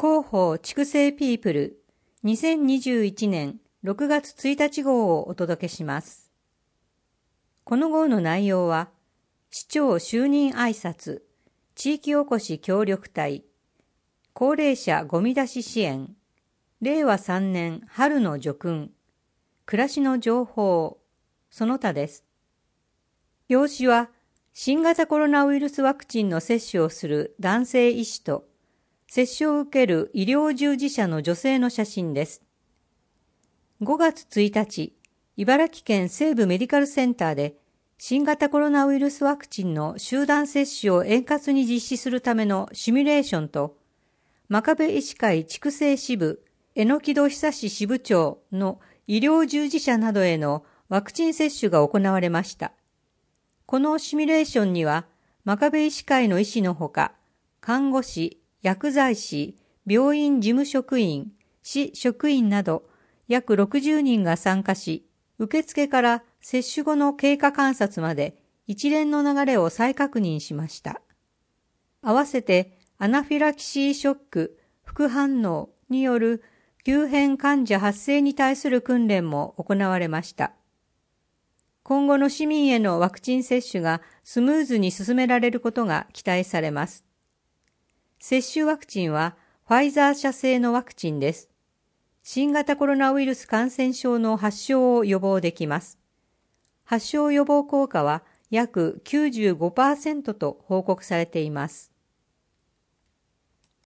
広報畜生ピープル2021年6月1日号をお届けします。この号の内容は、市長就任挨拶、地域おこし協力隊、高齢者ゴミ出し支援、令和3年春の叙勲、暮らしの情報、その他です。表紙は、新型コロナウイルスワクチンの接種をする男性医師と、接種を受ける医療従事者の女性の写真です。5月1日、茨城県西部メディカルセンターで新型コロナウイルスワクチンの集団接種を円滑に実施するためのシミュレーションと、真壁医師会畜生支部、榎戸久志支部長の医療従事者などへのワクチン接種が行われました。このシミュレーションには、真壁医師会の医師のほか、看護師、薬剤師、病院事務職員、市職員など約60人が参加し、受付から接種後の経過観察まで一連の流れを再確認しました。合わせてアナフィラキシーショック、副反応による急変患者発生に対する訓練も行われました。今後の市民へのワクチン接種がスムーズに進められることが期待されます。接種ワクチンはファイザー社製のワクチンです。新型コロナウイルス感染症の発症を予防できます。発症予防効果は約 95% と報告されています。